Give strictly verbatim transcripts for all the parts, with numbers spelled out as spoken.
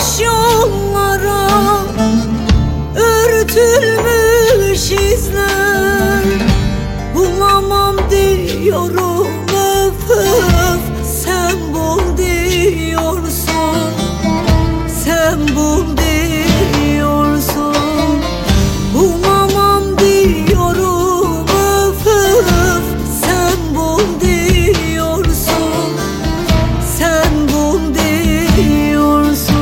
taş yollara örtülmüş izler, bulamam diyorum öf öf, sen bul diyorsun, sen bul diyorsun. Bulamam diyorum öf öf, sen bul diyorsun, sen bul diyorsun.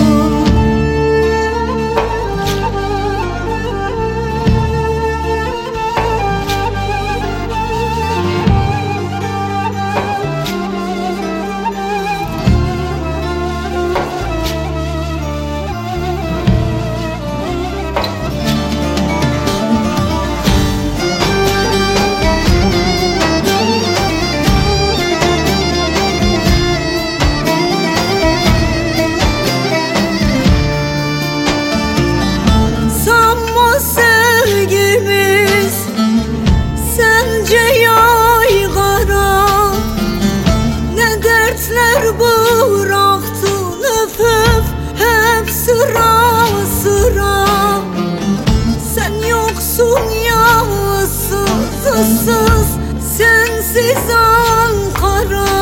Sanma sevgimiz sence yaygara, ne dertler bıraktın öf öf, hep sıra sıra. Sen yoksun ya, ıssız ıssız, sensiz Ankara.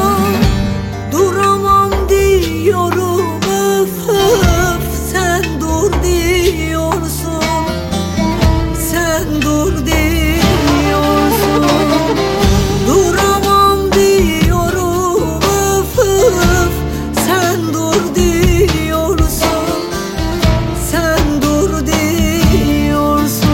Duramam diyorum öf öf, sen dur diyorsun, sen dur diyorsun. Duramam diyorum öf öf, sen dur diyorsun, sen dur diyorsun.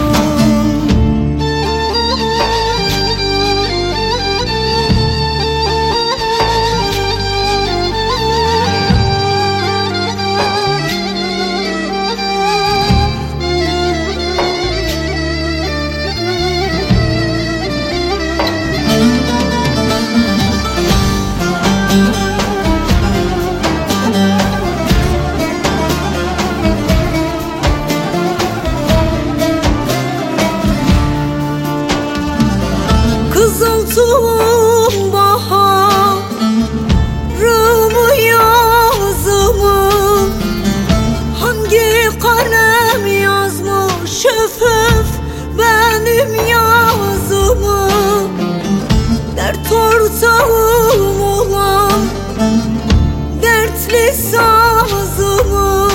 Kızıltuğum baharımı yazımı, hangi kalem yazmış öf öf benim yazımı. Dert ortağım olan dertli sazımı,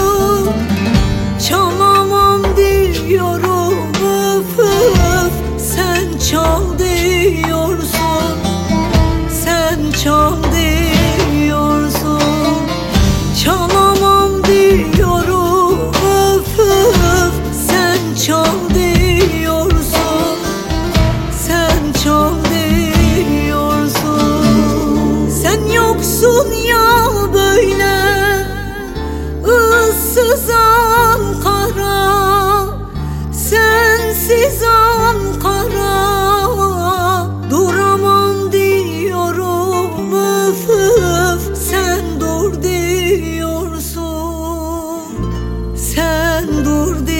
çalamam diyorum öf öf, sen çal diyorsun, sen çal diyorsun. Çalamam diyorum öf öf, sen çal diyorsun, sen çal diyorsun. Sen yoksun ya böyle ıssız Ankara, sensiz Ankara. Duramam diyorum öf öf, sen dur diyorsun, sen dur diyorsun.